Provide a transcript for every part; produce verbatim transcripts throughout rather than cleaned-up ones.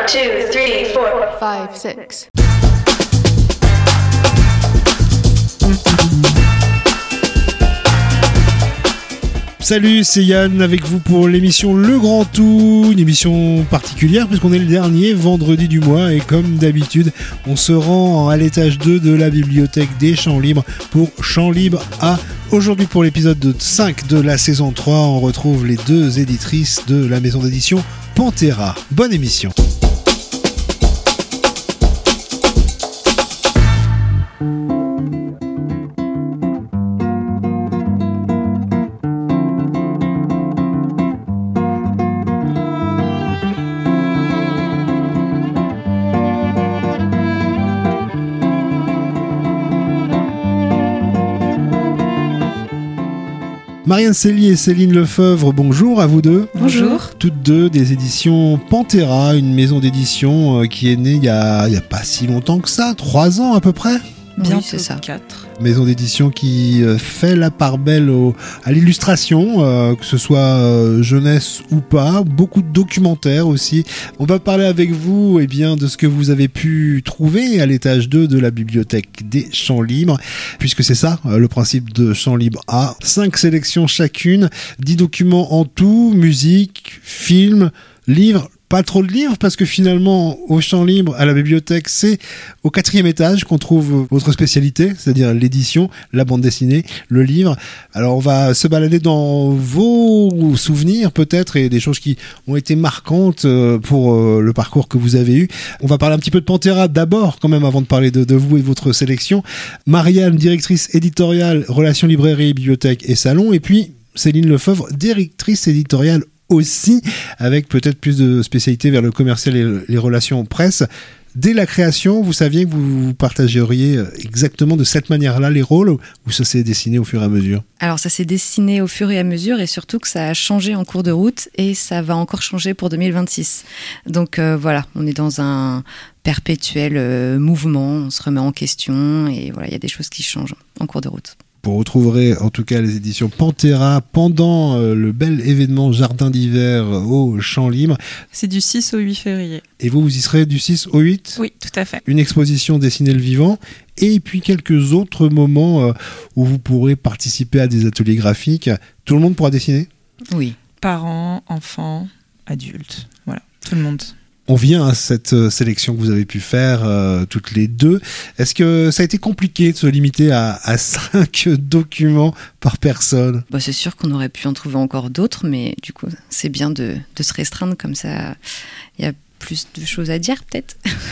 two, three, four, five, six. Salut, c'est Yann avec vous pour l'émission Le Grand Tout, une émission particulière puisqu'on est le dernier vendredi du mois et comme d'habitude, on se rend à l'étage deux de la bibliothèque des Champs Libres pour Champs Libres A. Aujourd'hui pour l'épisode cinq de la saison trois, on retrouve les deux éditrices de la maison d'édition Pantera. Bonne émission. Marianne Célie et Céline Lefebvre, bonjour à vous deux. Bonjour. Toutes deux des éditions Pantera, une maison d'édition qui est née il y a, il y a pas si longtemps que ça, trois ans à peu près. Bien, oui, c'est ça. quatre. Maison d'édition qui fait la part belle au, à l'illustration, euh, que ce soit euh, jeunesse ou pas, beaucoup de documentaires aussi. On va parler avec vous eh bien, de ce que vous avez pu trouver à l'étage deux de la bibliothèque des Champs Libres, puisque c'est ça euh, le principe de Champs Libres A. Cinq sélections chacune, dix documents en tout, musique, films, livres. Pas trop de livres parce que finalement au Champs Libres, à la bibliothèque, c'est au quatrième étage qu'on trouve votre spécialité, c'est-à-dire l'édition, la bande dessinée, le livre. Alors on va se balader dans vos souvenirs peut-être et des choses qui ont été marquantes pour le parcours que vous avez eu. On va parler un petit peu de Pantera d'abord quand même avant de parler de, de vous et de votre sélection. Marianne, directrice éditoriale, relations librairie, bibliothèque et salon, et puis Céline Lefebvre, directrice éditoriale aussi, avec peut-être plus de spécialité vers le commercial et les relations presse. Dès la création, vous saviez que vous partageriez exactement de cette manière-là les rôles, ou ça s'est dessiné au fur et à mesure ? Alors ça s'est dessiné au fur et à mesure et surtout que ça a changé en cours de route et ça va encore changer pour deux mille vingt-six. Donc euh, voilà, on est dans un perpétuel euh, mouvement, on se remet en question et voilà, il y a des choses qui changent en cours de route. Vous retrouverez en tout cas les éditions Pantera pendant euh, le bel événement Jardin d'hiver euh, au Champs Libres. C'est du six au huit février. Et vous, vous y serez du six au huit ? Oui, tout à fait. Une exposition Dessiner le vivant et puis quelques autres moments euh, où vous pourrez participer à des ateliers graphiques. Tout le monde pourra dessiner ? Oui. Parents, enfants, adultes, voilà, tout le monde. On vient à cette sélection que vous avez pu faire euh, toutes les deux. Est-ce que ça a été compliqué de se limiter à, à cinq documents par personne ? Bah, c'est sûr qu'on aurait pu en trouver encore d'autres, mais du coup, c'est bien de, de se restreindre comme ça. Il y a plus de choses à dire, peut-être.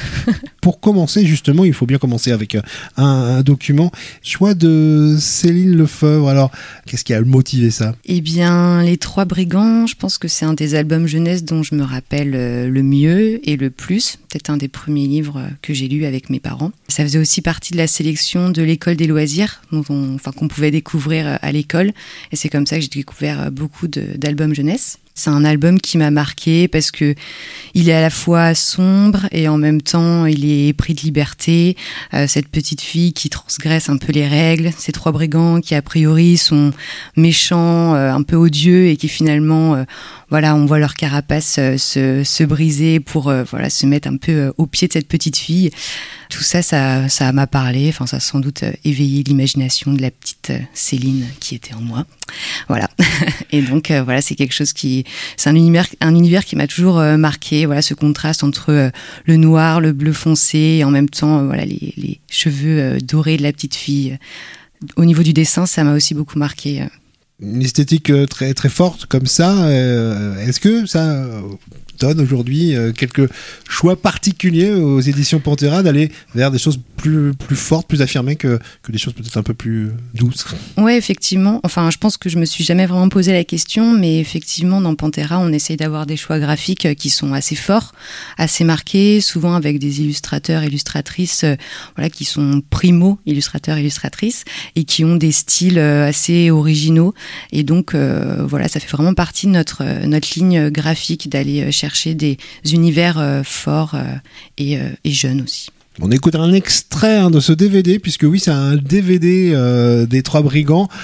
Pour commencer, justement, il faut bien commencer avec un, un document. Choix de Céline Lefebvre. Alors, qu'est-ce qui a motivé ça ? Eh bien, Les Trois Brigands, je pense que c'est un des albums jeunesse dont je me rappelle le mieux et le plus. Peut-être un des premiers livres que j'ai lus avec mes parents. Ça faisait aussi partie de la sélection de l'école des loisirs, dont on, enfin, qu'on pouvait découvrir à l'école. Et c'est comme ça que j'ai découvert beaucoup de, d'albums jeunesse. C'est un album qui m'a marqué parce que il est à la fois sombre et en même temps il est pris de liberté. Euh, cette petite fille qui transgresse un peu les règles, ces trois brigands qui a priori sont méchants, euh, un peu odieux et qui finalement, euh, voilà, on voit leur carapace euh, se, se briser pour euh, voilà se mettre un peu euh, au pied de cette petite fille. Tout ça, ça, ça m'a parlé. Enfin, ça a sans doute éveillé l'imagination de la petite Céline qui était en moi. Voilà. Et donc, euh, voilà, c'est quelque chose qui, c'est un univers, un univers qui m'a toujours euh, marqué. Voilà, ce contraste entre euh, le noir, le bleu foncé, et en même temps, euh, voilà, les, les cheveux euh, dorés de la petite fille. Au niveau du dessin, ça m'a aussi beaucoup marqué. Une esthétique très très forte comme ça. Euh, est-ce que ça donne aujourd'hui euh, quelques choix particuliers aux éditions Pantera d'aller vers des choses plus, plus fortes, plus affirmées que, que des choses peut-être un peu plus douces? Ouais, effectivement. Enfin, je pense que je me suis jamais vraiment posé la question, mais effectivement, dans Pantera, on essaye d'avoir des choix graphiques qui sont assez forts, assez marqués, souvent avec des illustrateurs, illustratrices, euh, voilà, qui sont primo illustrateurs, illustratrices, et qui ont des styles euh, assez originaux. Et donc, euh, voilà, ça fait vraiment partie de notre, notre ligne graphique d'aller chercher des univers euh, forts euh, et, euh, et jeunes aussi. On écoute un extrait hein, de ce D V D, puisque oui, c'est un D V D euh, des Trois Brigands.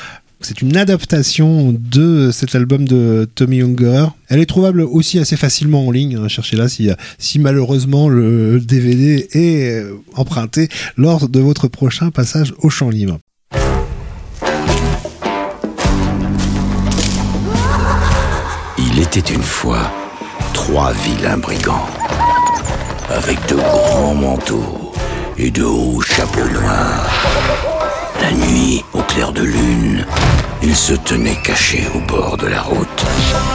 C'est une adaptation de cet album de Tommy Ungerer. Elle est trouvable aussi assez facilement en ligne. Cherchez-la si, si malheureusement le D V D est emprunté lors de votre prochain passage au Champ Libre. Il était une fois trois vilains brigands, avec de grands manteaux et de hauts chapeaux noirs. La nuit, au clair de lune, ils se tenaient cachés au bord de la route.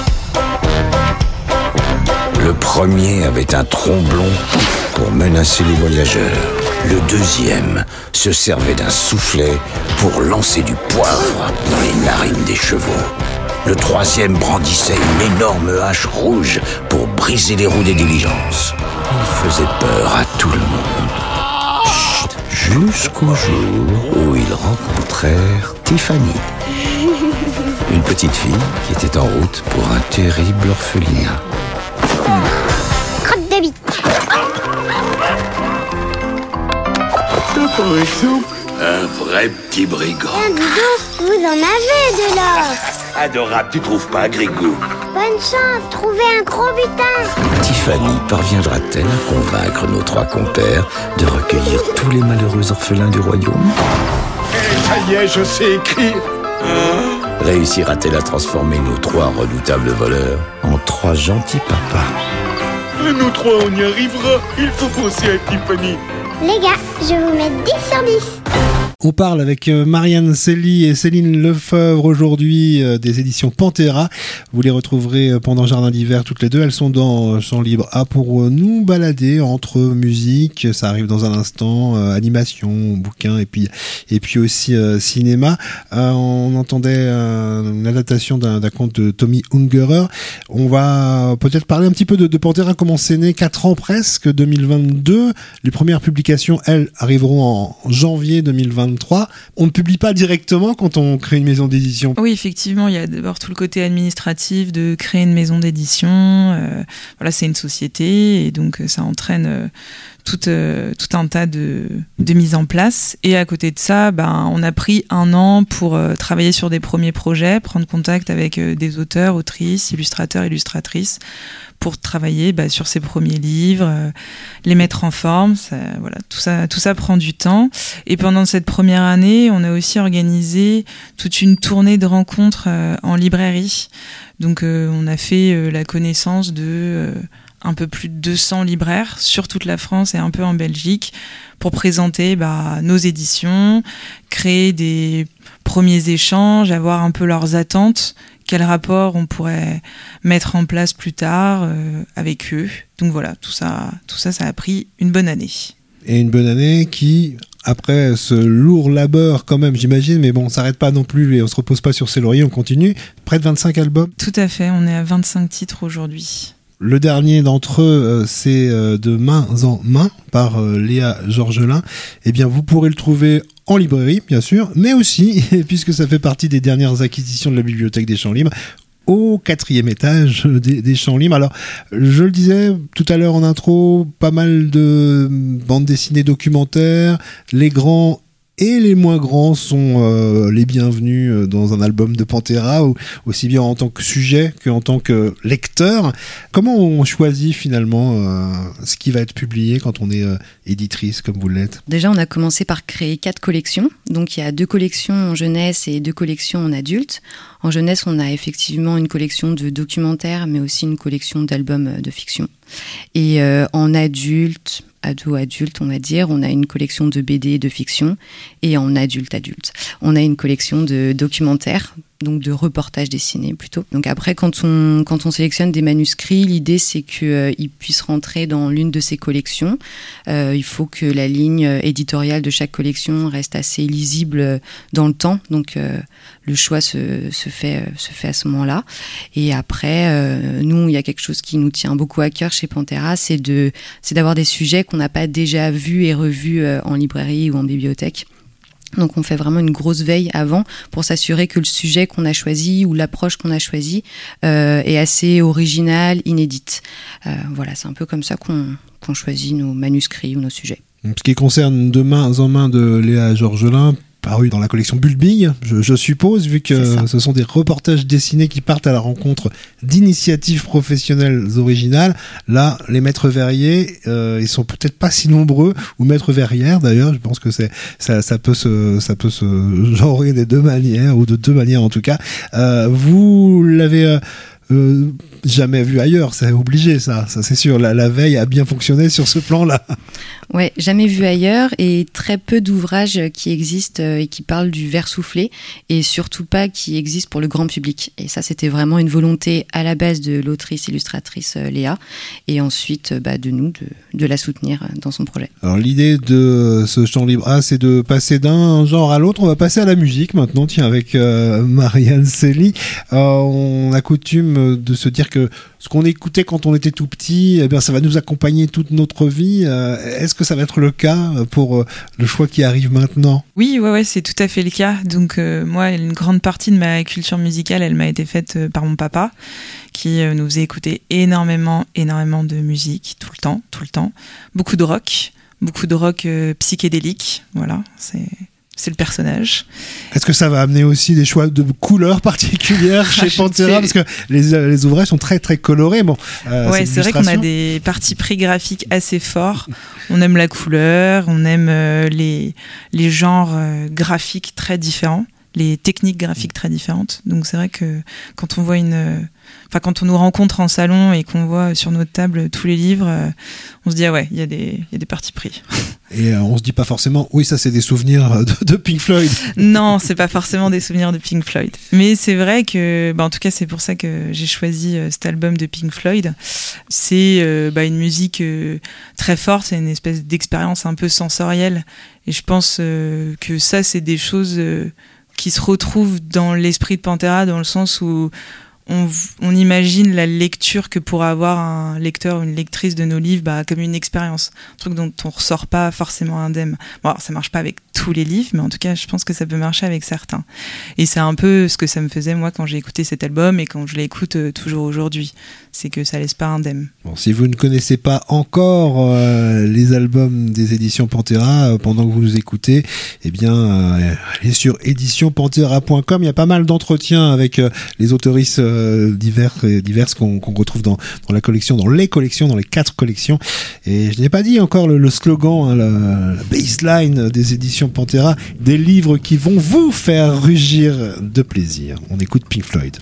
Le premier avait un tromblon pour menacer les voyageurs. Le deuxième se servait d'un soufflet pour lancer du poivre dans les narines des chevaux. Le troisième brandissait une énorme hache rouge pour briser les roues des diligences. Il faisait peur à tout le monde. Chut, jusqu'au jour où ils rencontrèrent Tiffany, une petite fille qui était en route pour un terrible orphelinat. Crotte de bite. Un vrai petit brigand. Un doudou, vous en avez de l'or. Adorable, tu trouves pas, Grigou? Bonne chance, trouvez un gros butin. Tiffany parviendra-t-elle à convaincre nos trois compères de recueillir tous les malheureux orphelins du royaume? Ça y est, je sais écrire. Réussira-t-elle à transformer nos trois redoutables voleurs en trois gentils papas? Nous trois, on y arrivera. Il faut penser à Tiffany. Les gars, je vous mets dix sur dix. On parle avec Marianne Célie et Céline Lefebvre aujourd'hui euh, des éditions Pantera. Vous les retrouverez pendant Jardin d'hiver toutes les deux. Elles sont dans Champ Libre A pour nous balader entre musique, ça arrive dans un instant, euh, animation, bouquin et puis et puis aussi euh, cinéma. Euh, on entendait euh, une adaptation d'un, d'un conte de Tommy Ungerer. On va peut-être parler un petit peu de, de Pantera, comment c'est né, quatre ans presque, deux mille vingt-deux. Les premières publications, elles, arriveront en janvier deux mille vingt-trois. On ne publie pas directement quand on crée une maison d'édition. Oui, effectivement, il y a d'abord tout le côté administratif de créer une maison d'édition. Euh, voilà, c'est une société et donc ça entraîne euh, tout, euh, tout un tas de, de mises en place. Et à côté de ça, ben, on a pris un an pour euh, travailler sur des premiers projets, prendre contact avec euh, des auteurs, autrices, illustrateurs, illustratrices, pour travailler bah, sur ces premiers livres, euh, les mettre en forme. Ça, voilà, tout ça, tout ça prend du temps. Et pendant cette première année, on a aussi organisé toute une tournée de rencontres euh, en librairie. Donc, euh, on a fait euh, la connaissance de euh, un peu plus de deux cents libraires sur toute la France et un peu en Belgique pour présenter bah, nos éditions, créer des premiers échanges, avoir un peu leurs attentes. Quel rapport on pourrait mettre en place plus tard euh, avec eux. Donc voilà, tout ça, tout ça, ça a pris une bonne année. Et une bonne année qui, après ce lourd labeur quand même, j'imagine, mais bon, on s'arrête pas non plus et on se repose pas sur ses lauriers, on continue. Près de vingt-cinq albums. Tout à fait, on est à vingt-cinq titres aujourd'hui. Le dernier d'entre eux, c'est De main en main par Léa Georgelin. Eh bien, vous pourrez le trouver en librairie, bien sûr, mais aussi, puisque ça fait partie des dernières acquisitions de la Bibliothèque des Champs Libres, au quatrième étage des, des Champs Libres. Alors, je le disais tout à l'heure en intro, pas mal de bandes dessinées documentaires, les grands et les moins grands sont euh, les bienvenus dans un album de Pantera, ou, aussi bien en tant que sujet qu'en tant que lecteur. Comment on choisit finalement euh, ce qui va être publié quand on est euh, éditrice comme vous l'êtes? Déjà, on a commencé par créer quatre collections. Donc, il y a deux collections en jeunesse et deux collections en adulte. En jeunesse, on a effectivement une collection de documentaires, mais aussi une collection d'albums de fiction. Et euh, en adulte, ado-adulte, on va dire, on a une collection de B D et de fiction. Et en adulte-adulte, on a une collection de documentaires, donc de reportages dessinés plutôt. Donc après, quand on, quand on sélectionne des manuscrits, l'idée c'est qu'ils euh, puissent rentrer dans l'une de ces collections. Euh, il faut que la ligne éditoriale de chaque collection reste assez lisible dans le temps. Donc euh, le choix se, se, fait, se fait à ce moment-là. Et après, euh, nous, il y a quelque chose qui nous tient beaucoup à cœur chez Pantera, c'est, de, c'est d'avoir des sujets qu'on n'a pas déjà vus et revus euh, en librairie ou en bibliothèque. Donc on fait vraiment une grosse veille avant pour s'assurer que le sujet qu'on a choisi ou l'approche qu'on a choisie euh, est assez originale, inédite. Euh, voilà, c'est un peu comme ça qu'on, qu'on choisit nos manuscrits ou nos sujets. Ce qui concerne De main en main de Léa Georgelin, paru dans la collection Bulbing, je, je suppose, vu que ce sont des reportages dessinés qui partent à la rencontre d'initiatives professionnelles originales. Là, les maîtres verriers, euh, ils sont peut-être pas si nombreux, ou maîtres verrières d'ailleurs. Je pense que c'est ça, ça peut se, ça peut se genrer des deux manières, ou de deux manières en tout cas. Euh, vous l'avez euh, Euh, jamais vu ailleurs, c'est obligé, ça, ça c'est sûr. La, la veille a bien fonctionné sur ce plan-là. Ouais, jamais vu ailleurs, et très peu d'ouvrages qui existent et qui parlent du verre soufflé, et surtout pas qui existent pour le grand public. Et ça, c'était vraiment une volonté à la base de l'autrice illustratrice Léa, et ensuite bah, de nous de, de la soutenir dans son projet. Alors l'idée de ce champ libre A, c'est de passer d'un genre à l'autre. On va passer à la musique maintenant, tiens, avec euh, Marianne Célie. Euh, on a coutume de se dire que ce qu'on écoutait quand on était tout petit, eh bien, ça va nous accompagner toute notre vie. Euh, est-ce que ça va être le cas pour euh, le choix qui arrive maintenant ? Oui, ouais, ouais, c'est tout à fait le cas. Donc euh, moi, une grande partie de ma culture musicale, elle m'a été faite euh, par mon papa, qui euh, nous faisait écouter énormément, énormément de musique, tout le temps, tout le temps. Beaucoup de rock, beaucoup de rock euh, psychédélique, voilà, c'est... c'est le personnage. Est-ce que ça va amener aussi des choix de couleurs particulières chez Pantera, parce que les, les ouvrages sont très très colorés. Bon, euh, ouais, c'est vrai qu'on a des partis pris graphiques assez forts. On aime la couleur, on aime euh, les les genres euh, graphiques très différents, les techniques graphiques très différentes. Donc c'est vrai que quand on voit une euh, Enfin, quand on nous rencontre en salon et qu'on voit sur notre table tous les livres, euh, on se dit ah ouais, il y a des il y a des partis pris. Et euh, on se dit pas forcément oui, ça c'est des souvenirs de, de Pink Floyd. Non, c'est pas forcément des souvenirs de Pink Floyd. Mais c'est vrai que bah, en tout cas, c'est pour ça que j'ai choisi euh, cet album de Pink Floyd. C'est euh, bah, une musique euh, très forte, c'est une espèce d'expérience un peu sensorielle, et je pense euh, que ça c'est des choses euh, qui se retrouvent dans l'esprit de Pantera, dans le sens où On, on imagine la lecture que pourrait avoir un lecteur ou une lectrice de nos livres bah, comme une expérience, un truc dont on ressort pas forcément indemne. Bon, alors, ça marche pas avec tous les livres, mais en tout cas je pense que ça peut marcher avec certains, et c'est un peu ce que ça me faisait moi quand j'ai écouté cet album et quand je l'écoute euh, toujours aujourd'hui, c'est que ça laisse pas indemne. Bon, si vous ne connaissez pas encore euh, les albums des éditions Pantera euh, pendant que vous nous écoutez, eh bien euh, allez sur éditions pantera point com, il y a pas mal d'entretiens avec euh, les autoristes euh, divers et diverses qu'on, qu'on retrouve dans, dans la collection, dans les collections, dans les quatre collections. Et je n'ai pas dit encore le, le slogan, hein, la, la baseline des éditions Pantera, des livres qui vont vous faire rugir de plaisir. On écoute Pink Floyd.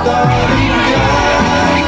starting gun.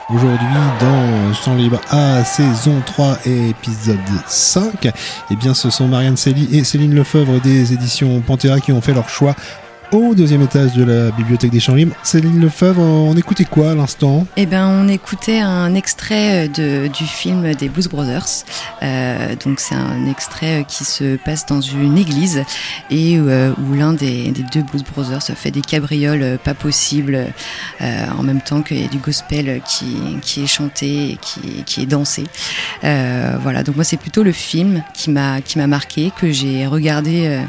Aujourd'hui, dans Champ Libre A, saison trois et épisode cinq, eh bien, ce sont Marianne Célie et Céline Lefebvre des éditions Pantera qui ont fait leur choix au deuxième étage de la bibliothèque des Champs Libres. Céline Lefebvre, on écoutait quoi à l'instant ? Eh ben, on écoutait un extrait de, du film des Blues Brothers. Euh, donc, c'est un extrait qui se passe dans une église et euh, où l'un des, des deux Blues Brothers fait des cabrioles pas possibles euh, en même temps qu'il y a du gospel qui, qui est chanté et qui, qui est dansé. Euh, voilà. Donc, moi, c'est plutôt le film qui m'a, qui m'a marqué, que j'ai regardé euh,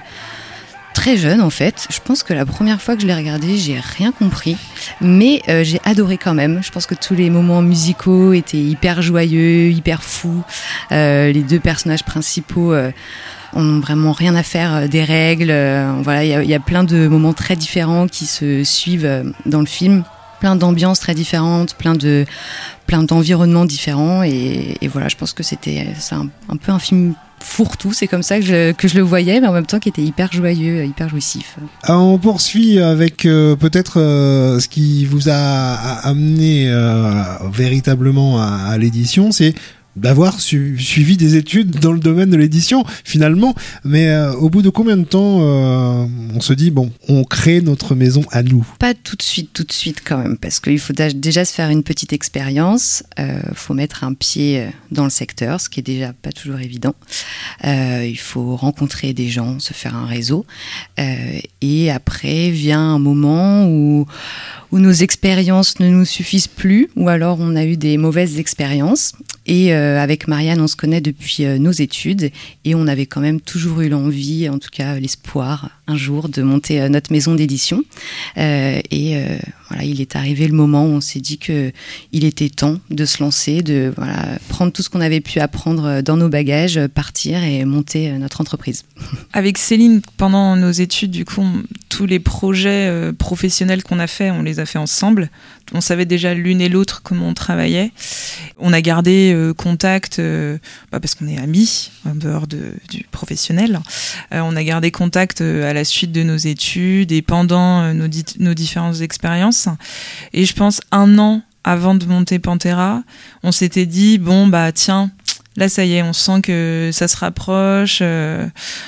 très jeune en fait. Je pense que la première fois que je l'ai regardé, j'ai rien compris, mais euh, j'ai adoré quand même. Je pense que tous les moments musicaux étaient hyper joyeux, hyper fous. Euh, les deux personnages principaux euh, ont vraiment rien à faire des règles. Euh, voilà, il y, y a plein de moments très différents qui se suivent dans le film, plein d'ambiances très différentes, plein de plein d'environnements différents et, et voilà, je pense que c'était c'est un, un peu un film fourre-tout, c'est comme ça que je, que je le voyais, mais en même temps qui était hyper joyeux, hyper jouissif. Alors on poursuit avec euh, peut-être euh, ce qui vous a, a amené euh, véritablement à, à l'édition, c'est d'avoir su- suivi des études dans le domaine de l'édition finalement, mais euh, au bout de combien de temps euh, on se dit bon, on crée notre maison à nous ? Pas tout de suite, tout de suite quand même, parce qu'il faut déjà se faire une petite expérience, euh, faut mettre un pied dans le secteur, ce qui est déjà pas toujours évident. Euh, il faut rencontrer des gens, se faire un réseau, euh, et après vient un moment où où nos expériences ne nous suffisent plus, ou alors on a eu des mauvaises expériences. Et euh, avec Marianne, on se connaît depuis euh, nos études, et on avait quand même toujours eu l'envie, en tout cas l'espoir, un jour, de monter euh, notre maison d'édition. Euh, et euh, voilà, il est arrivé le moment où on s'est dit que il était temps de se lancer, de voilà, prendre tout ce qu'on avait pu apprendre dans nos bagages, partir et monter euh, notre entreprise. Avec Céline, pendant nos études, du coup, on, tous les projets euh, professionnels qu'on a fait, on les a fait ensemble. On savait déjà l'une et l'autre comment on travaillait. On a gardé euh, contact euh, bah parce qu'on est amis en dehors de, du professionnel. Euh, on a gardé contact euh, à la suite de nos études et pendant euh, nos, di- nos différentes expériences. Et je pense un an avant de monter Pantera, on s'était dit bon bah tiens, là ça y est, on sent que ça se rapproche. Euh,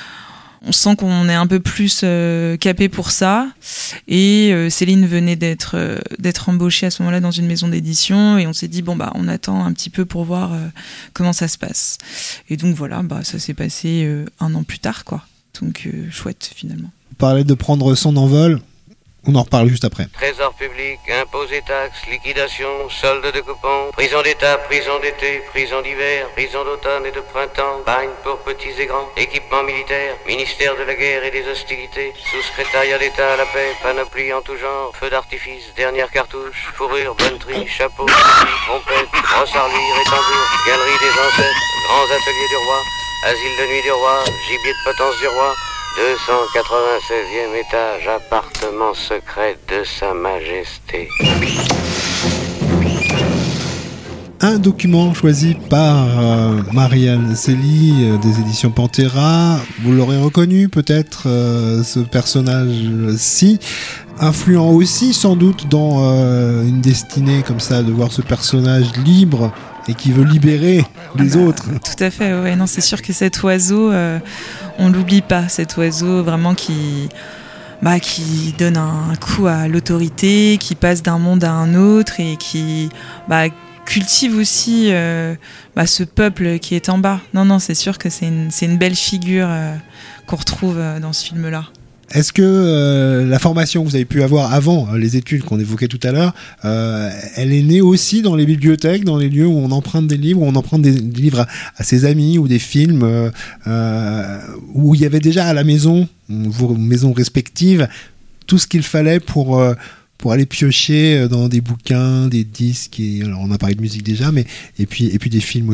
On sent qu'on est un peu plus euh, capé pour ça. Et euh, Céline venait d'être euh, d'être embauchée à ce moment-là dans une maison d'édition. Et on s'est dit, bon, bah, on attend un petit peu pour voir euh, comment ça se passe. Et donc, voilà, bah, ça s'est passé euh, un an plus tard, quoi. Donc, euh, chouette, finalement. Vous parlez de prendre son envol. On en reparle juste après. Trésor public, impôts et taxes, liquidation, solde de coupons, prison d'État, prison d'été, prison d'hiver, prison d'automne et de printemps, bagne pour petits et grands, équipement militaire, ministère de la guerre et des hostilités, sous-secrétariat d'État à la paix, panoplie en tout genre, feu d'artifice, dernière cartouche, fourrure, bonneterie, chapeau, trompette, brosse à lire et tambour, galerie des ancêtres, grands ateliers du roi, asile de nuit du roi, gibier de potence du roi, deux cent quatre-vingt-seizième étage, appartement secret de Sa Majesté. Un document choisi par euh, Marianne Célie euh, des éditions Pantera. Vous l'aurez reconnu peut-être, euh, ce personnage-ci. Influent aussi sans doute dans euh, une destinée comme ça, de voir ce personnage libre et qui veut libérer les autres. Tout à fait, ouais. Non, c'est sûr que cet oiseau, euh, on l'oublie pas, cet oiseau vraiment qui, bah, qui donne un coup à l'autorité, qui passe d'un monde à un autre et qui bah, cultive aussi euh, bah, ce peuple qui est en bas. Non, non, c'est sûr que c'est une, c'est une belle figure euh, qu'on retrouve euh, dans ce film-là. Est-ce que euh, la formation que vous avez pu avoir avant euh, les études qu'on évoquait tout à l'heure, euh, elle est née aussi dans les bibliothèques, dans les lieux où on emprunte des livres, où on emprunte des, des livres à, à ses amis ou des films, euh, euh, où il y avait déjà à la maison, vos maisons respectives, tout ce qu'il fallait pour euh, pour aller piocher dans des bouquins, des disques, et alors on a parlé de musique déjà, mais et puis et puis des films aussi.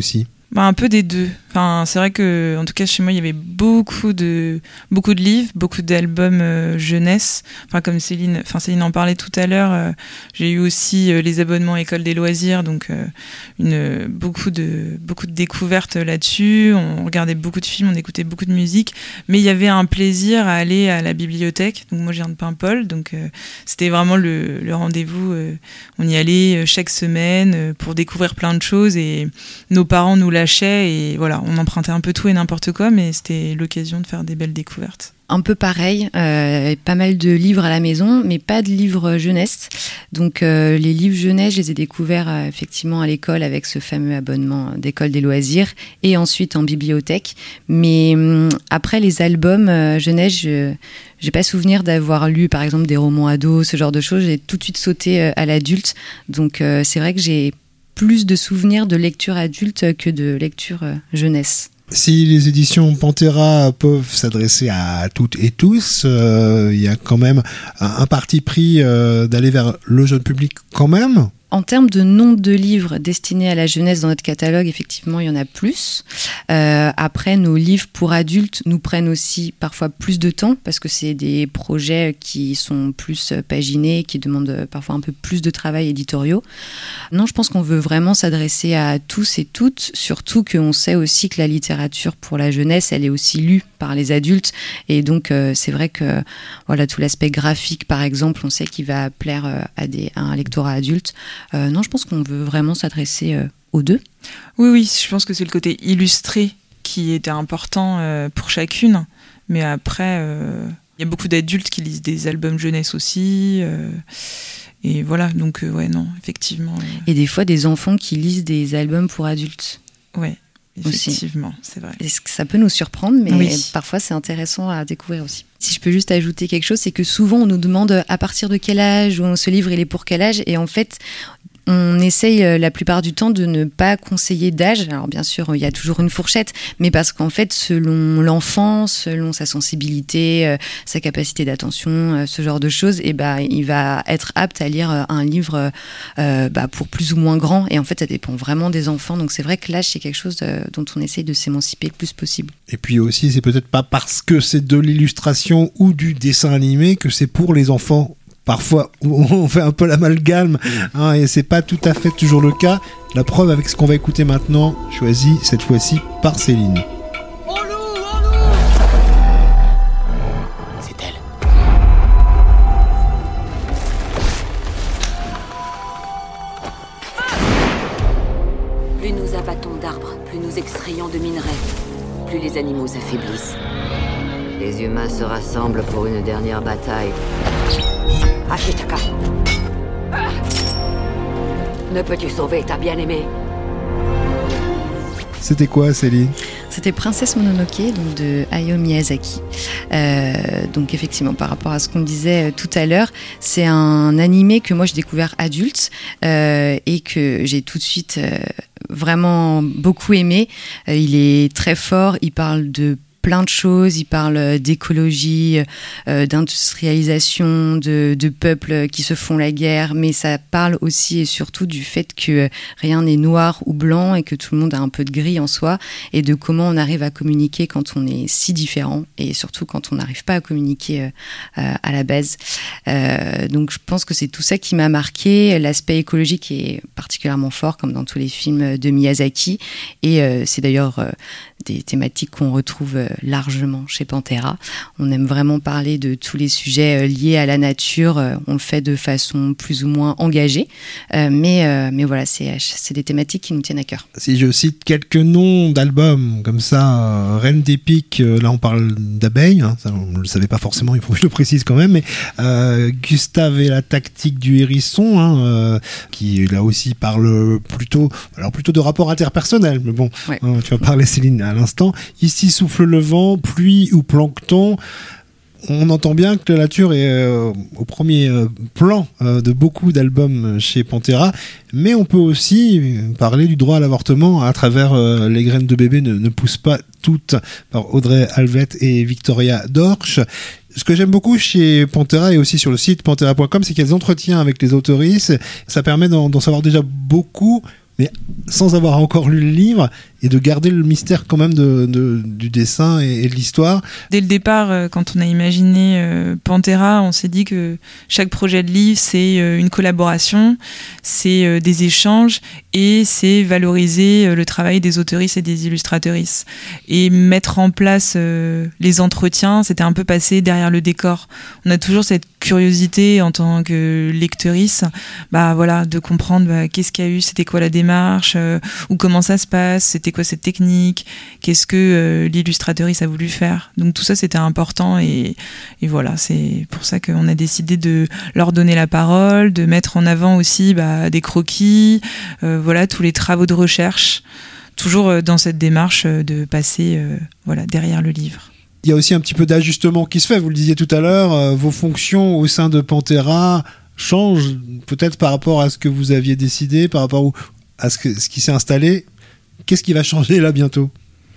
Bah, un peu des deux. Enfin, c'est vrai que, en tout cas, chez moi, il y avait beaucoup de, beaucoup de livres, beaucoup d'albums euh, jeunesse. Enfin, comme Céline, enfin, Céline en parlait tout à l'heure, euh, j'ai eu aussi euh, les abonnements École des loisirs, donc euh, une, beaucoup de, beaucoup de découvertes là-dessus. On regardait beaucoup de films, on écoutait beaucoup de musique, mais il y avait un plaisir à aller à la bibliothèque. Donc, moi, je viens de Paimpol, donc euh, c'était vraiment le, le rendez-vous. Euh, on y allait chaque semaine euh, pour découvrir plein de choses et nos parents nous lâchaient et voilà, on empruntait un peu tout et n'importe quoi, mais c'était l'occasion de faire des belles découvertes. Un peu pareil, euh, pas mal de livres à la maison, mais pas de livres jeunesse. Donc euh, les livres jeunesse, je les ai découverts euh, effectivement à l'école avec ce fameux abonnement d'école des loisirs et ensuite en bibliothèque. Mais hum, après les albums euh, jeunesse, je j'ai pas souvenir d'avoir lu par exemple des romans ados, ce genre de choses. J'ai tout de suite sauté euh, à l'adulte. Donc euh, c'est vrai que j'ai plus de souvenirs de lecture adulte que de lecture euh, jeunesse. Si les éditions Pantera peuvent s'adresser à toutes et tous, euh, il y a quand même un, un parti pris euh, d'aller vers le jeune public quand même. En termes de nombre de livres destinés à la jeunesse dans notre catalogue, effectivement, il y en a plus. Euh, après, nos livres pour adultes nous prennent aussi parfois plus de temps parce que c'est des projets qui sont plus paginés, qui demandent parfois un peu plus de travail éditoriaux. Non, je pense qu'on veut vraiment s'adresser à tous et toutes, surtout qu'on sait aussi que la littérature pour la jeunesse, elle est aussi lue par les adultes. Et donc, euh, c'est vrai que voilà, tout l'aspect graphique, par exemple, on sait qu'il va plaire euh, à, des, à un lectorat adulte. Euh, non, je pense qu'on veut vraiment s'adresser euh, aux deux. Oui, oui, je pense que c'est le côté illustré qui était important euh, pour chacune. Mais après, il euh, y a beaucoup d'adultes qui lisent des albums jeunesse aussi. Euh, et voilà, donc, euh, ouais, non, effectivement. Euh... Et des fois, des enfants qui lisent des albums pour adultes. Ouais. Effectivement, aussi. C'est vrai. Et ça peut nous surprendre, mais oui. Parfois c'est intéressant à découvrir aussi. Si je peux juste ajouter quelque chose, c'est que souvent on nous demande à partir de quel âge, ou ce livre il est pour quel âge, et en fait on essaye la plupart du temps de ne pas conseiller d'âge. Alors bien sûr, il y a toujours une fourchette, mais parce qu'en fait, selon l'enfant, selon sa sensibilité, euh, sa capacité d'attention, euh, ce genre de choses, et bah, il va être apte à lire un livre euh, bah, pour plus ou moins grand. Et en fait, ça dépend vraiment des enfants. Donc c'est vrai que l'âge, c'est quelque chose euh, dont on essaye de s'émanciper le plus possible. Et puis aussi, c'est peut-être pas parce que c'est de l'illustration ou du dessin animé que c'est pour les enfants. Parfois, on fait un peu l'amalgame, hein, et c'est pas tout à fait toujours le cas. La preuve avec ce qu'on va écouter maintenant, choisi cette fois-ci par Céline. C'est elle. Plus nous abattons d'arbres, plus nous extrayons de minerais, plus les animaux s'affaiblissent. Les humains se rassemblent pour une dernière bataille. Ashitaka, ne peux-tu sauver ta bien-aimée? C'était quoi, Céline? C'était Princesse Mononoke, donc de Hayao Miyazaki. Euh, donc effectivement, par rapport à ce qu'on disait tout à l'heure, c'est un animé que moi j'ai découvert adulte euh, et que j'ai tout de suite euh, vraiment beaucoup aimé. Euh, il est très fort, il parle de plein de choses, il parle d'écologie, euh, d'industrialisation, de, de peuples qui se font la guerre, mais ça parle aussi et surtout du fait que rien n'est noir ou blanc et que tout le monde a un peu de gris en soi, et de comment on arrive à communiquer quand on est si différent, et surtout quand on n'arrive pas à communiquer euh, euh, à la base. Euh, donc je pense que c'est tout ça qui m'a marqué. L'aspect écologique est particulièrement fort, comme dans tous les films de Miyazaki, et euh, c'est d'ailleurs euh, des thématiques qu'on retrouve euh, largement chez Pantera. On aime vraiment parler de tous les sujets euh, liés à la nature. Euh, on le fait de façon plus ou moins engagée, euh, mais, euh, mais voilà, c'est, c'est des thématiques qui nous tiennent à cœur. Si je cite quelques noms d'albums comme ça, euh, Reine des Pics, euh, là on parle d'abeilles, hein, ça on ne le savait pas forcément, il faut que je le précise quand même, mais euh, Gustave et la tactique du hérisson, hein, euh, qui là aussi parle plutôt, alors plutôt de rapport interpersonnel, mais bon, ouais. hein, tu vas parler Céline à l'instant. Ici souffle le vent, pluie ou plancton. On entend bien que la nature est euh, au premier euh, plan euh, de beaucoup d'albums chez Pantera, mais on peut aussi parler du droit à l'avortement à travers euh, Les graines de bébé ne, ne poussent pas toutes, par Audrey Alvette et Victoria Dorsch. Ce que j'aime beaucoup chez Pantera et aussi sur le site pantera point com, c'est qu'il y a des entretiens avec les autoristes. Ça permet d'en, d'en savoir déjà beaucoup, mais sans avoir encore lu le livre, et de garder le mystère quand même de, de, du dessin et, et de l'histoire. Dès le départ, euh, quand on a imaginé euh, Pantera, on s'est dit que chaque projet de livre, c'est euh, une collaboration, c'est euh, des échanges et c'est valoriser euh, le travail des auteuristes et des illustratrices. Et mettre en place euh, les entretiens, c'était un peu passer derrière le décor. On a toujours cette curiosité en tant que lecteurice, bah voilà, de comprendre bah, qu'est-ce qu'il y a eu, c'était quoi la démarche, euh, ou comment ça se passe, c'était quoi cette technique, qu'est-ce que euh, l'illustratrice a voulu faire. Donc tout ça c'était important et, et voilà, c'est pour ça qu'on a décidé de leur donner la parole, de mettre en avant aussi bah, des croquis, euh, voilà, tous les travaux de recherche, toujours dans cette démarche de passer euh, voilà, derrière le livre. Il y a aussi un petit peu d'ajustement qui se fait, vous le disiez tout à l'heure, euh, vos fonctions au sein de Pantera changent peut-être par rapport à ce que vous aviez décidé, par rapport à ce, que, ce qui s'est installé. Qu'est-ce qui va changer là bientôt ?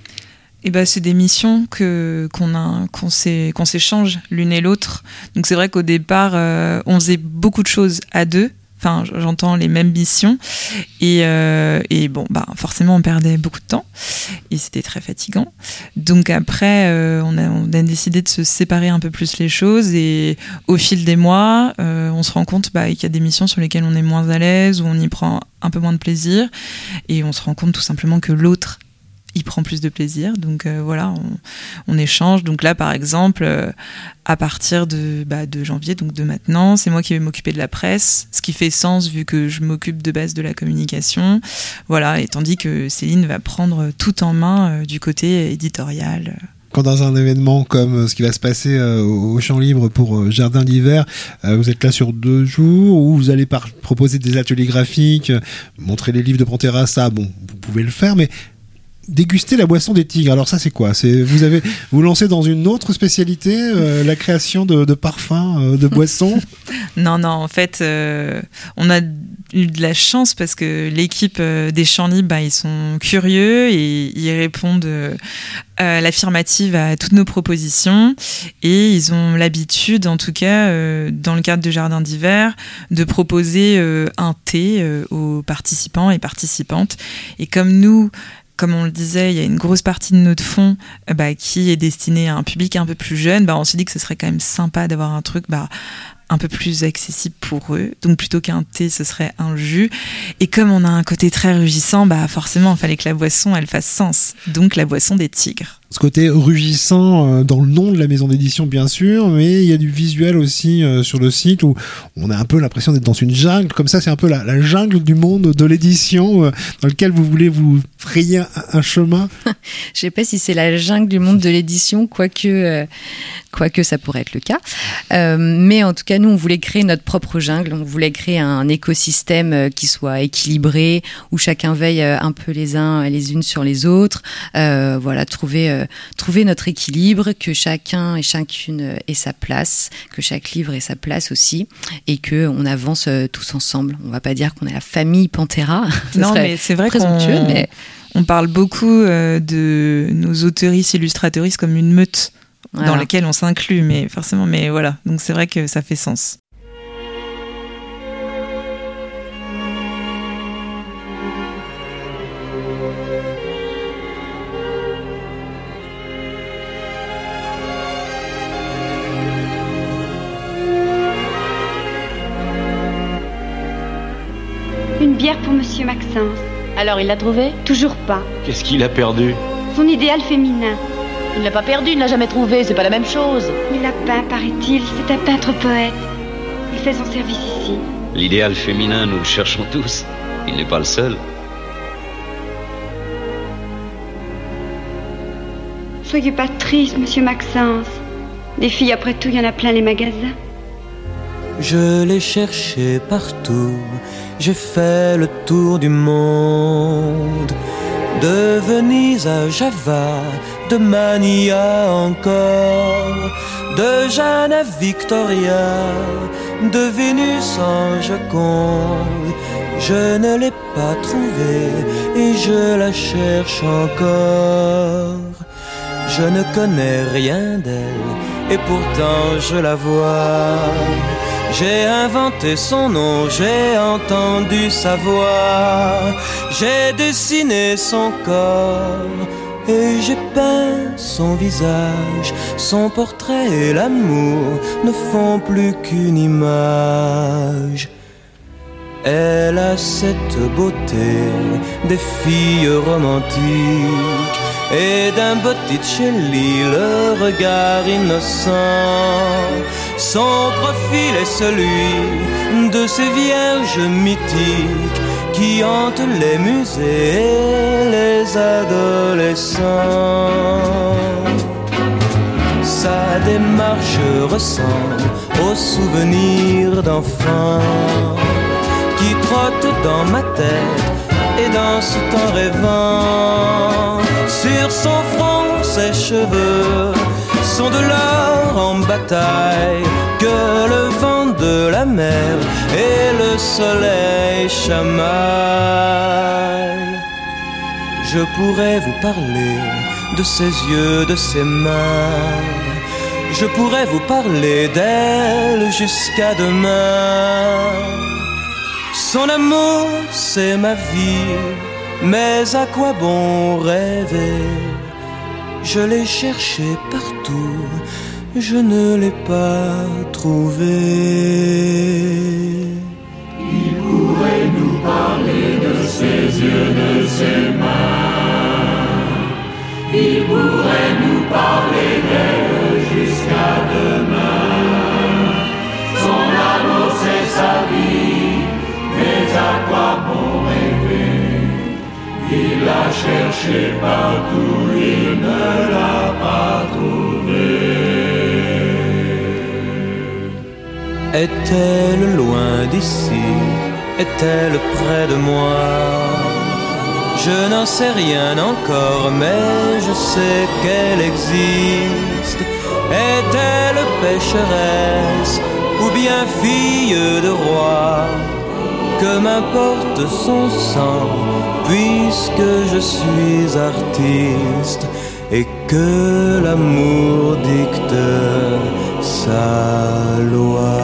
Eh ben, c'est des missions que, qu'on, a, qu'on, s'est, qu'on s'échange l'une et l'autre. Donc c'est vrai qu'au départ, euh, on faisait beaucoup de choses à deux. Enfin, j'entends les mêmes missions et, euh, et bon, bah forcément on perdait beaucoup de temps et c'était très fatigant. Donc après, euh, on, a, on a décidé de se séparer un peu plus les choses et au fil des mois, euh, on se rend compte bah, qu'il y a des missions sur lesquelles on est moins à l'aise, où on y prend un peu moins de plaisir et on se rend compte tout simplement que l'autre il prend plus de plaisir, donc euh, voilà, on, on échange. Donc là, par exemple, euh, à partir de, bah, de janvier, donc de maintenant, c'est moi qui vais m'occuper de la presse, ce qui fait sens vu que je m'occupe de base de la communication, voilà, et tandis que Céline va prendre tout en main euh, du côté éditorial. Quand dans un événement comme ce qui va se passer euh, au Champ Libre pour euh, Jardin d'hiver, euh, vous êtes là sur deux jours, où vous allez par- proposer des ateliers graphiques, euh, montrer les livres de Pantera, ça, bon, vous pouvez le faire, mais déguster la boisson des tigres, alors ça c'est quoi ? C'est, vous avez vous lancez dans une autre spécialité, euh, la création de, de parfums, euh, de boissons ? Non, non, en fait, euh, on a eu de la chance parce que l'équipe euh, des Champs Libres, bah, ils sont curieux et ils répondent euh, à l'affirmative à toutes nos propositions et ils ont l'habitude, en tout cas, euh, dans le cadre de Jardin d'hiver, de proposer euh, un thé euh, aux participants et participantes. Et comme nous, comme on le disait, il y a une grosse partie de notre fonds euh, bah, qui est destinée à un public un peu plus jeune, bah, on s'est dit que ce serait quand même sympa d'avoir un truc bah, un peu plus accessible pour eux. Donc plutôt qu'un thé, ce serait un jus. Et comme on a un côté très rugissant, bah, forcément, il fallait que la boisson elle fasse sens. Donc la boisson des tigres. Ce côté rugissant euh, dans le nom de la maison d'édition, bien sûr, mais il y a du visuel aussi euh, sur le site où on a un peu l'impression d'être dans une jungle. Comme ça, c'est un peu la, la jungle du monde de l'édition euh, dans lequel vous voulez vous frayer un, un chemin. Je sais pas si c'est la jungle du monde de l'édition, quoique, euh, quoique ça pourrait être le cas. Euh, mais en tout cas, nous, on voulait créer notre propre jungle. On voulait créer un écosystème euh, qui soit équilibré, où chacun veille euh, un peu les uns les unes sur les autres. Euh, voilà, trouver euh, trouver notre équilibre, que chacun et chacune ait sa place, que chaque livre ait sa place aussi, et que on avance euh, tous ensemble. On va pas dire qu'on est la famille Pantera. Non, mais c'est vrai qu'on mais... on parle beaucoup euh, de nos auteuristes, illustratrices comme une meute voilà. Dans laquelle on s'inclut, mais forcément, mais voilà. Donc c'est vrai que ça fait sens. Une bière pour Monsieur Maxence. Alors, il l'a trouvé ? Toujours pas. Qu'est-ce qu'il a perdu ? Son idéal féminin. Il ne l'a pas perdu, il ne l'a jamais trouvé, c'est pas la même chose. Il l'a peint, paraît-il, c'est un peintre-poète. Il fait son service ici. L'idéal féminin, nous le cherchons tous. Il n'est pas le seul. Soyez pas triste, Monsieur Maxence. Des filles, après tout, il y en a plein les magasins. Je l'ai cherché partout, j'ai fait le tour du monde. De Venise à Java, de Mania encore, de Jeanne à Victoria, de Vénus en Joconde. Je ne l'ai pas trouvée et je la cherche encore. Je ne connais rien d'elle et pourtant je la vois. J'ai inventé son nom, j'ai entendu sa voix, j'ai dessiné son corps et j'ai peint son visage. Son portrait et l'amour ne font plus qu'une image. Elle a cette beauté des filles romantiques et d'un Botticelli le regard innocent. Son profil est celui de ces vierges mythiques qui hantent les musées et les adolescents. Sa démarche ressemble aux souvenirs d'enfants qui trottent dans ma tête et dansent en rêvant. Sur son front, ses cheveux sont de l'or en bataille que le vent de la mer et le soleil chamaillent. Je pourrais vous parler de ses yeux, de ses mains. Je pourrais vous parler d'elle jusqu'à demain. Son amour, c'est ma vie, mais à quoi bon rêver? Je l'ai cherché partout, je ne l'ai pas trouvé. Il pourrait nous parler de ses yeux, de ses mains. Il pourrait nous parler d'elle jusqu'à demain. Son amour, c'est sa vie, mais à quoi bon rêver? Il l'a cherché partout, il ne l'a pas trouvé. Est-elle loin d'ici? Est-elle près de moi? Je n'en sais rien encore, mais je sais qu'elle existe. Est-elle pécheresse ou bien fille de roi? Que m'importe son sang, puisque je suis artiste et que l'amour dicte sa loi.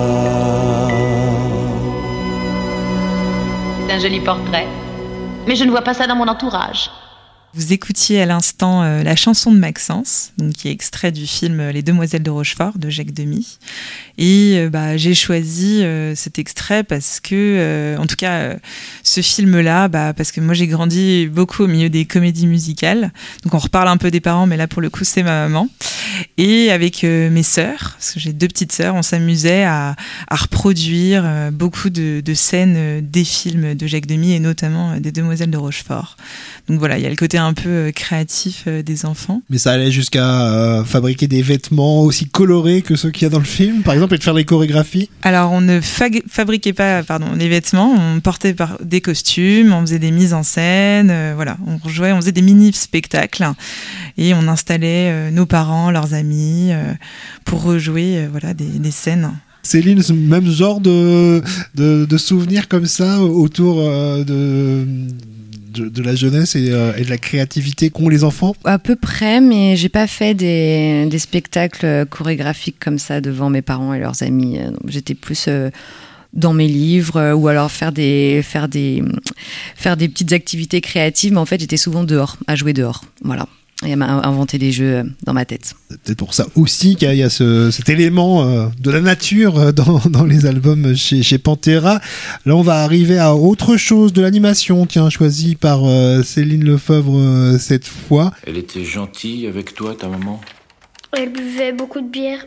C'est un joli portrait, mais je ne vois pas ça dans mon entourage. Vous écoutiez à l'instant euh, la chanson de Maxence, donc, qui est extrait du film Les Demoiselles de Rochefort de Jacques Demy. Et euh, bah, j'ai choisi euh, cet extrait parce que, euh, en tout cas, euh, ce film-là, bah, parce que moi j'ai grandi beaucoup au milieu des comédies musicales. Donc on reparle un peu des parents, mais là pour le coup c'est ma maman. Et avec euh, mes sœurs, parce que j'ai deux petites sœurs, on s'amusait à, à reproduire euh, beaucoup de, de scènes euh, des films de Jacques Demy et notamment euh, des Demoiselles de Rochefort. Donc voilà, il y a le côté un peu euh, créatif euh, des enfants. Mais ça allait jusqu'à euh, fabriquer des vêtements aussi colorés que ceux qu'il y a dans le film, par exemple, et de faire des chorégraphies. Alors on ne fa- fabriquait pas pardon, les vêtements, on portait par des costumes, on faisait des mises en scène, euh, voilà, on jouait, on faisait des mini-spectacles et on installait euh, nos parents, leurs amis, euh, pour rejouer euh, voilà, des, des scènes. Céline, ce même genre de, de, de souvenirs comme ça autour euh, de... De, de la jeunesse et, euh, et de la créativité qu'ont les enfants? À peu près, mais j'ai pas fait des, des spectacles chorégraphiques comme ça devant mes parents et leurs amis. Donc, j'étais plus euh, dans mes livres euh, ou alors faire des, faire, des, faire des petites activités créatives, mais en fait j'étais souvent dehors, à jouer dehors. Voilà. Et à inventer des jeux dans ma tête. C'est peut-être pour ça aussi qu'il y a, il y a ce, cet élément euh, de la nature dans, dans les albums chez, chez Pantera. Là, on va arriver à autre chose, de l'animation, tiens, choisie par euh, Céline Lefebvre euh, cette fois. Elle était gentille avec toi, ta maman? Elle buvait beaucoup de bière,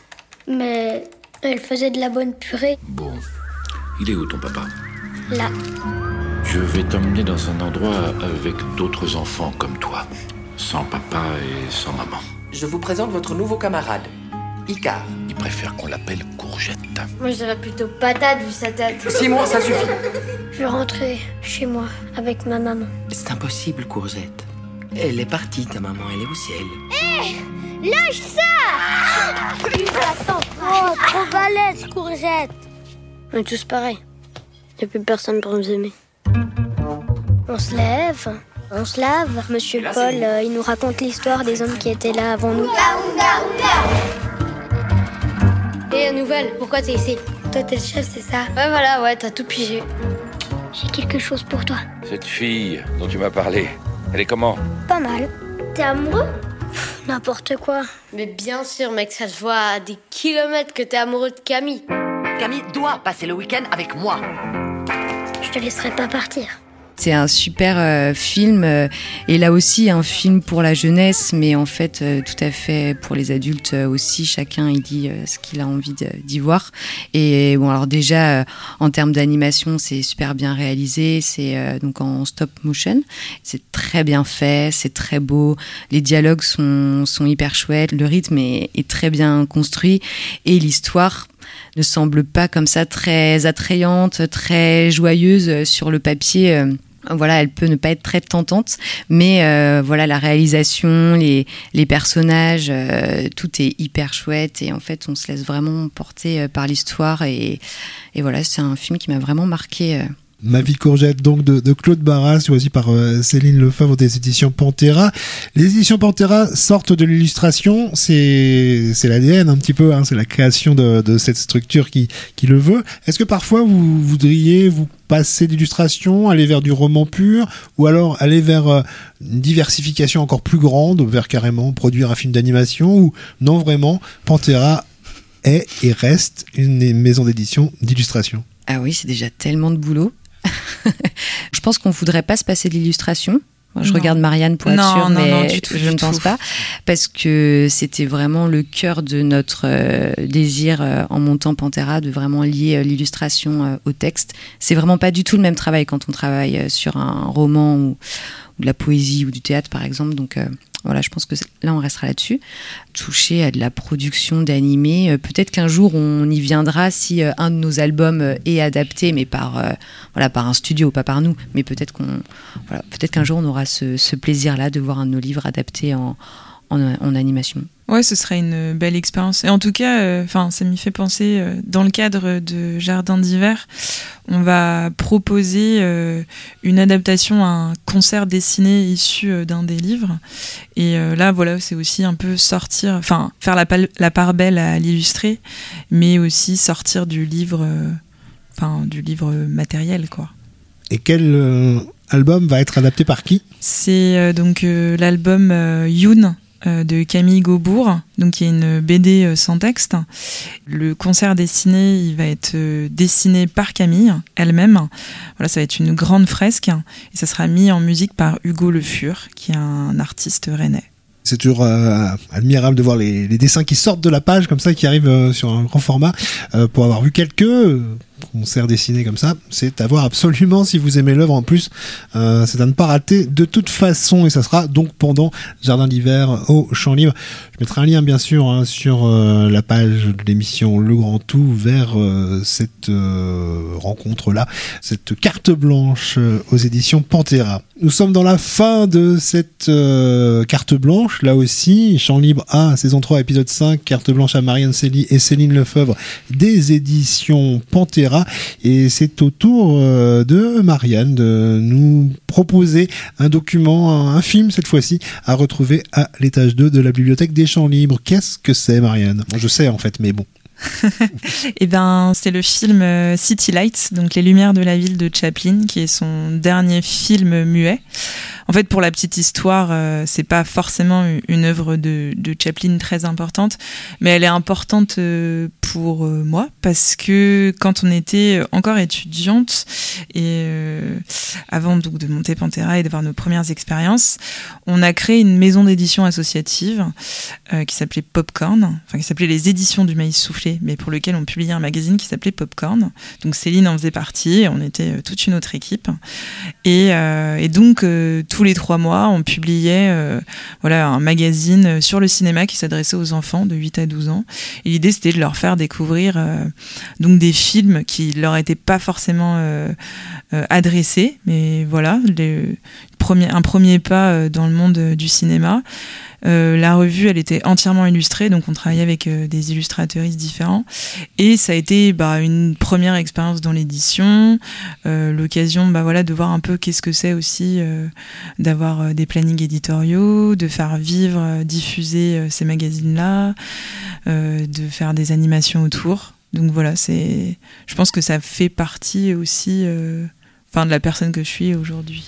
mais elle faisait de la bonne purée. Bon, il est où ton papa? Là. Je vais t'emmener dans un endroit avec d'autres enfants comme toi. Sans papa et sans maman. Je vous présente votre nouveau camarade, Icar. Il préfère qu'on l'appelle Courgette. Moi, je dirais plutôt patate vu sa tête. Six mois, ça suffit. Je vais rentrer chez moi avec ma maman. C'est impossible, Courgette. Elle est partie, ta maman, elle est au ciel. Hé, hey, lâche ça. Oh, trop balèze, Courgette. On est tous pareils. Il n'y a plus personne pour nous aimer. On se lève. On se lave, Monsieur là, Paul, euh, il nous raconte l'histoire des hommes qui étaient là avant nous. Et la nouvelle, pourquoi t'es ici? toi t'es le chef, c'est ça? Ouais, voilà, ouais, t'as tout pigé. J'ai quelque chose pour toi. Cette fille dont tu m'as parlé, elle est comment? Pas mal. T'es amoureux? Pff, n'importe quoi. Mais bien sûr, mec, ça se voit à des kilomètres que t'es amoureux de Camille. Camille doit passer le week-end avec moi. Je te laisserai pas partir. C'est un super euh, film euh, et là aussi un film pour la jeunesse, mais en fait euh, tout à fait pour les adultes euh, aussi. Chacun il dit euh, ce qu'il a envie de, d'y voir. Et bon, alors déjà euh, en termes d'animation, c'est super bien réalisé. C'est euh, donc en stop motion. C'est très bien fait, c'est très beau. Les dialogues sont sont hyper chouettes. Le rythme est, est très bien construit et l'histoire ne semble pas comme ça très attrayante, très joyeuse sur le papier. Euh, Voilà, elle peut ne pas être très tentante, mais euh, voilà, la réalisation, les, les personnages, euh, tout est hyper chouette et en fait, on se laisse vraiment porter euh, par l'histoire et, et voilà, c'est un film qui m'a vraiment marqué. Euh. Ma vie courgette, donc de, de Claude Barras, choisi par euh, Céline Lefebvre des éditions Pantera. Les éditions Pantera sortent de l'illustration, c'est c'est l'A D N un petit peu, hein, c'est la création de, de cette structure qui qui le veut. Est-ce que parfois vous voudriez vous passer d'illustration, aller vers du roman pur, ou alors aller vers euh, une diversification encore plus grande, vers carrément produire un film d'animation, ou non, vraiment Pantera est et reste une maison d'édition d'illustration? Ah oui, c'est déjà tellement de boulot. Je pense qu'on ne voudrait pas se passer de l'illustration. Je non. regarde Marianne pour être non, sûre, non, mais non, du tout, je du ne pense tout. pas. Parce que c'était vraiment le cœur de notre euh, désir euh, en montant Pantera, de vraiment lier euh, l'illustration euh, au texte. C'est vraiment pas du tout le même travail quand on travaille euh, sur un roman ou, ou de la poésie ou du théâtre, par exemple. Donc euh, voilà, je pense que là, on restera là-dessus. Toucher à de la production d'animés. Euh, peut-être qu'un jour, on y viendra si euh, un de nos albums euh, est adapté, mais par, euh, voilà, par un studio, pas par nous. Mais peut-être, qu'on, voilà, peut-être qu'un jour, on aura ce, ce plaisir-là de voir un de nos livres adapté en, en, en animation. Ouais, ce serait une belle expérience. Et en tout cas, enfin, euh, ça m'y fait penser, euh, dans le cadre de Jardin d'hiver, on va proposer euh, une adaptation à un concert dessiné issu euh, d'un des livres. Et euh, là, voilà, c'est aussi un peu sortir, enfin, faire la, pal- la part belle à l'illustré, mais aussi sortir du livre, enfin, euh, du livre matériel, quoi. Et quel euh, album va être adapté par qui ? C'est euh, donc euh, l'album euh, Youn de Camille Gaubourg, donc qui est une B D sans texte. Le concert dessiné, il va être dessiné par Camille elle-même. Voilà, ça va être une grande fresque et ça sera mis en musique par Hugo Le Fur, qui est un artiste rennais. C'est toujours euh, admirable de voir les, les dessins qui sortent de la page comme ça, qui arrivent euh, sur un grand format. Euh, pour avoir vu quelques euh, concerts dessinés comme ça, c'est à voir absolument si vous aimez l'œuvre en plus. Euh, c'est à ne pas rater de toute façon et ça sera donc pendant Jardin d'hiver au Champ Libre. Je mettrai un lien bien sûr hein, sur euh, la page de l'émission Le Grand Tout vers euh, cette euh, rencontre-là, cette carte blanche euh, aux éditions Pantera. Nous sommes dans la fin de cette euh, carte blanche, là aussi, Champ Libre A, saison trois, épisode cinq, carte blanche à Marianne Célie et Céline Lefebvre des éditions Pantera. Et c'est au tour euh, de Marianne de nous proposer un document, un, un film cette fois-ci, à retrouver à l'étage deux de la bibliothèque des Champs Libres. Qu'est-ce que c'est, Marianne ? Bon, je sais en fait, mais bon. Eh ben, c'est le film City Lights, donc Les Lumières de la ville de Chaplin, qui est son dernier film muet. En fait, pour la petite histoire, euh, c'est pas forcément une œuvre de, de Chaplin très importante, mais elle est importante euh, pour euh, moi parce que quand on était encore étudiante et euh, avant donc de monter Pantera et d'avoir nos premières expériences, on a créé une maison d'édition associative euh, qui s'appelait Popcorn, enfin qui s'appelait les Éditions du Maïs Soufflé, mais pour lequel on publiait un magazine qui s'appelait Popcorn. Donc Céline en faisait partie, on était euh, toute une autre équipe et, euh, et donc euh, tous les trois mois, on publiait euh, voilà, un magazine sur le cinéma qui s'adressait aux enfants de huit à douze ans. Et l'idée, c'était de leur faire découvrir euh, donc des films qui leur étaient pas forcément euh, euh, adressés, mais voilà, les, premier, un premier pas euh, dans le monde euh, du cinéma. Euh, la revue, elle était entièrement illustrée, donc on travaillait avec euh, des illustrateuristes différents. Et ça a été bah, une première expérience dans l'édition, euh, l'occasion bah, voilà, de voir un peu qu'est-ce que c'est aussi euh, d'avoir euh, des plannings éditoriaux, de faire vivre, euh, diffuser euh, ces magazines-là, euh, de faire des animations autour. Donc voilà, c'est, je pense que ça fait partie aussi, euh, enfin, de la personne que je suis aujourd'hui.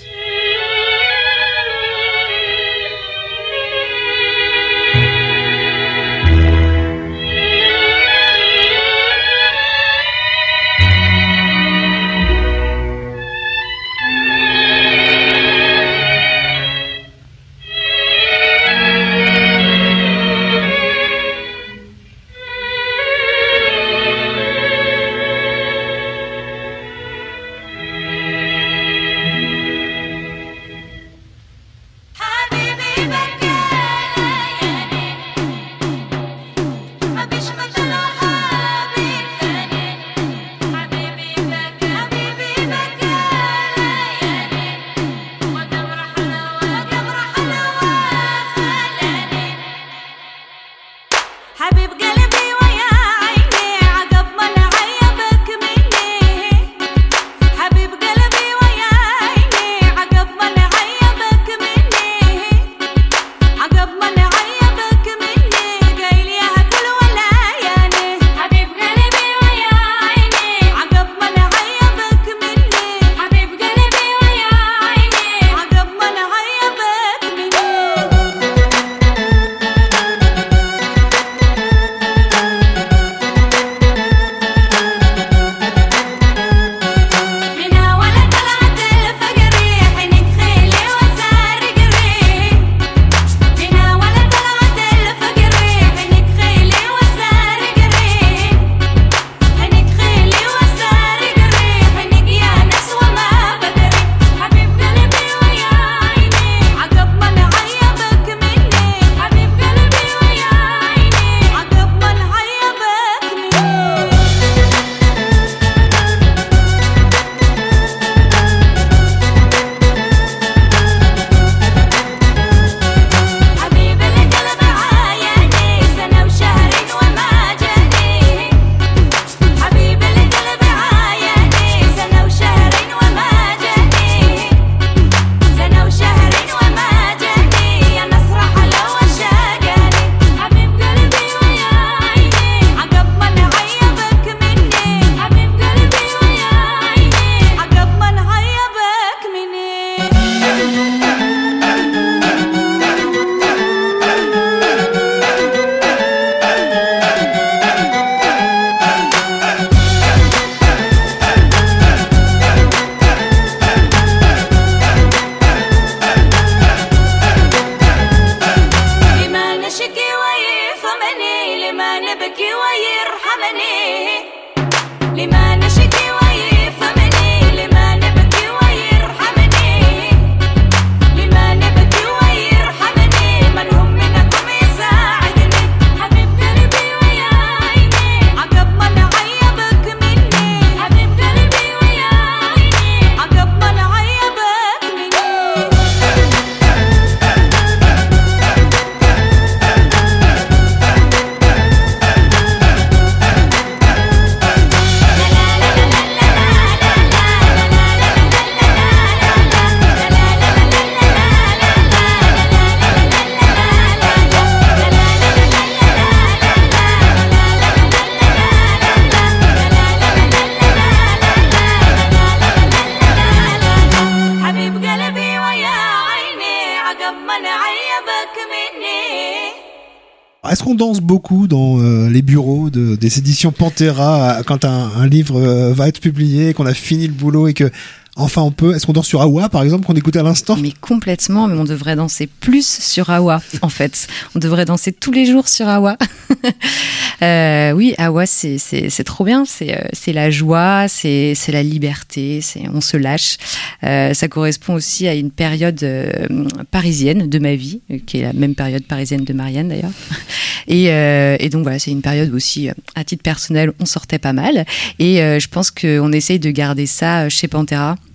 Est-ce qu'on danse beaucoup dans euh, les bureaux de, des éditions Pantera quand un, un livre euh, va être publié, qu'on a fini le boulot et que enfin on peut, est-ce qu'on danse sur Awa par exemple qu'on écoute à l'instant? Mais complètement, mais on devrait danser plus sur Awa en fait. On devrait danser tous les jours sur Awa. euh, oui, Awa c'est, c'est, c'est trop bien, c'est, c'est la joie, c'est, c'est la liberté, c'est, on se lâche. Euh, ça correspond aussi à une période euh, parisienne de ma vie, qui est la même période parisienne de Marianne d'ailleurs. Et, euh, et donc voilà, c'est une période aussi, à titre personnel, on sortait pas mal. Et euh, je pense qu'on essaye de garder ça chez Pantera.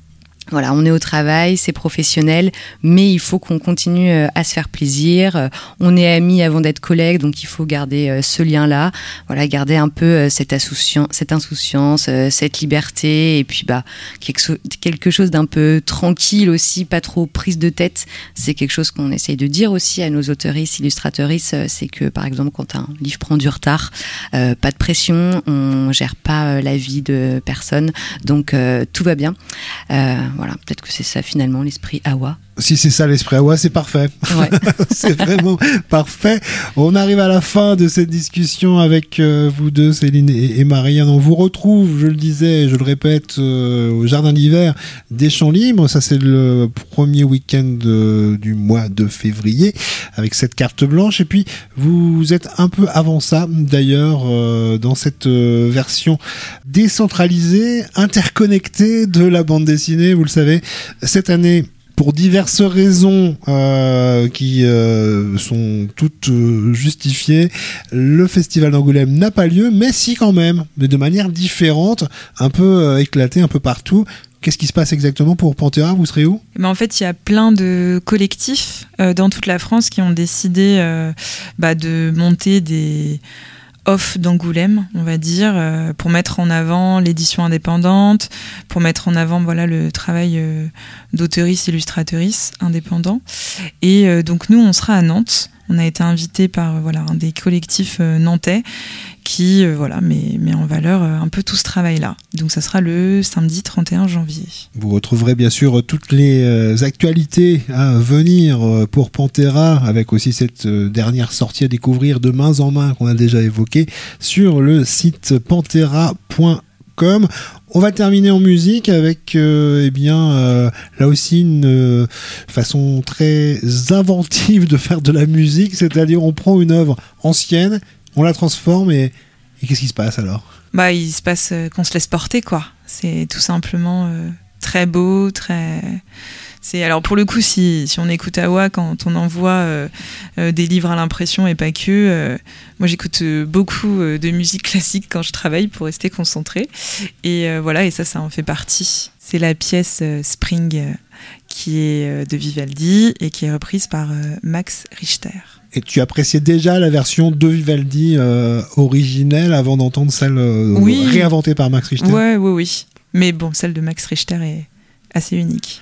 Voilà, on est au travail, c'est professionnel, mais il faut qu'on continue à se faire plaisir. On est amis avant d'être collègues, donc il faut garder ce lien-là. Voilà, garder un peu cette insouciance, cette insouciance, cette liberté, et puis bah quelque chose d'un peu tranquille aussi, pas trop prise de tête. C'est quelque chose qu'on essaye de dire aussi à nos auteuristes, illustratrices, c'est que par exemple quand un livre prend du retard, euh, pas de pression, on gère pas la vie de personne, donc euh, tout va bien. Euh, Voilà, peut-être que c'est ça finalement l'esprit Awa. Si c'est ça l'esprit Awa, c'est parfait. Ouais. C'est vraiment parfait. On arrive à la fin de cette discussion avec euh, vous deux, Céline et, et Marianne. On vous retrouve, je le disais, je le répète, euh, au Jardin d'hiver des Champs Libres. Ça, c'est le premier week-end euh, du mois de février avec cette carte blanche. Et puis, vous êtes un peu avant ça, d'ailleurs, euh, dans cette euh, version décentralisée, interconnectée de la bande dessinée. Vous le savez, cette année, pour diverses raisons euh, qui euh, sont toutes euh, justifiées, le festival d'Angoulême n'a pas lieu, mais si quand même, mais de manière différente, un peu euh, éclatée un peu partout. Qu'est-ce qui se passe exactement pour Pantera ? Vous serez où ? Ben en fait, il y a plein de collectifs euh, dans toute la France qui ont décidé euh, bah, de monter des off d'Angoulême, on va dire, euh, pour mettre en avant l'édition indépendante, pour mettre en avant voilà le travail euh, d'auteuristes, illustratrices indépendants. Et euh, donc nous, on sera à Nantes. On a été invité par euh, voilà un des collectifs euh, nantais qui euh, voilà met, met en valeur euh, un peu tout ce travail-là. Donc ça sera le samedi trente et un janvier. Vous retrouverez bien sûr toutes les euh, actualités à venir euh, pour Pantera, avec aussi cette euh, dernière sortie à découvrir de main en main qu'on a déjà évoquée sur le site pantera point com. On va terminer en musique avec euh, eh bien euh, là aussi une euh, façon très inventive de faire de la musique, c'est-à-dire on prend une œuvre ancienne, on la transforme et, et qu'est-ce qui se passe alors ? Bah il se passe euh, qu'on se laisse porter quoi. C'est tout simplement euh, très beau, très c'est alors pour le coup si si on écoute Awa quand on envoie euh, euh, des livres à l'impression et pas que euh, moi j'écoute euh, beaucoup euh, de musique classique quand je travaille pour rester concentrée et euh, voilà et ça ça en fait partie. C'est la pièce euh, Spring euh, qui est euh, de Vivaldi et qui est reprise par euh, Max Richter. Et tu appréciais déjà la version de Vivaldi euh, originelle avant d'entendre celle euh, oui. réinventée par Max Richter ? Ouais, oui, oui. Mais bon, celle de Max Richter est assez unique.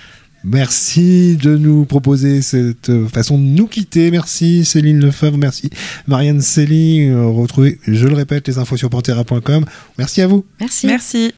Merci de nous proposer cette façon de nous quitter. Merci Céline Lefebvre, merci Marianne Célie. Retrouvez, je le répète, les infos sur pantera point com. Merci à vous. Merci. Merci.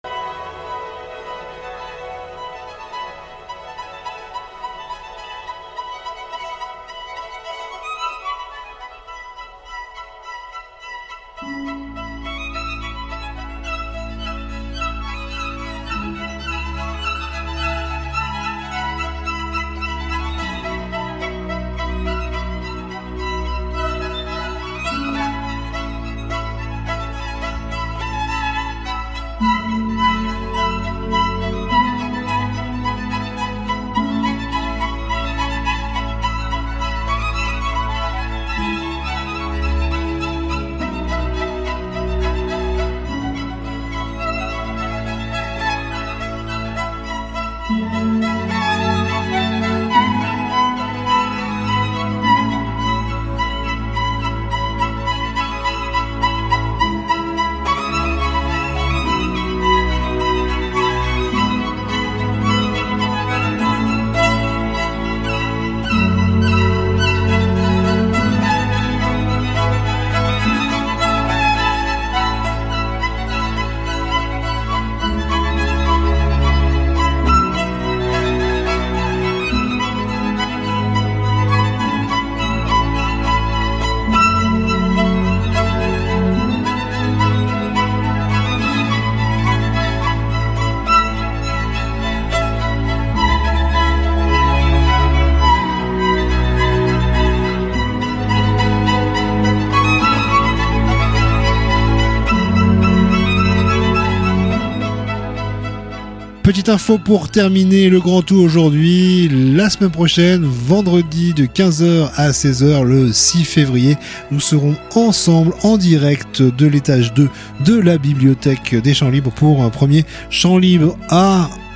Petite info pour terminer le grand tour aujourd'hui. La semaine prochaine, vendredi de quinze heures à seize heures, le six février, nous serons ensemble en direct de l'étage deux de la bibliothèque des Champs Libres pour un premier Champs Libres à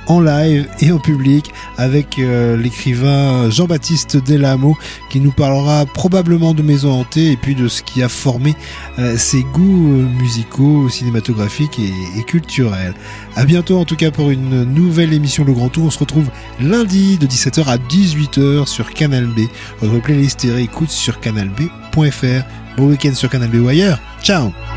en live et en public avec euh, l'écrivain Jean-Baptiste Delamo qui nous parlera probablement de Maison hantée et puis de ce qui a formé euh, ses goûts euh, musicaux, cinématographiques et, et culturels. À bientôt en tout cas pour une nouvelle émission Le Grand Tour. On se retrouve lundi de dix-sept heures à dix-huit heures sur Canal B. Votre playlist et réécoute sur canal b point f r. Bon week-end sur Canal B ou ailleurs. Ciao.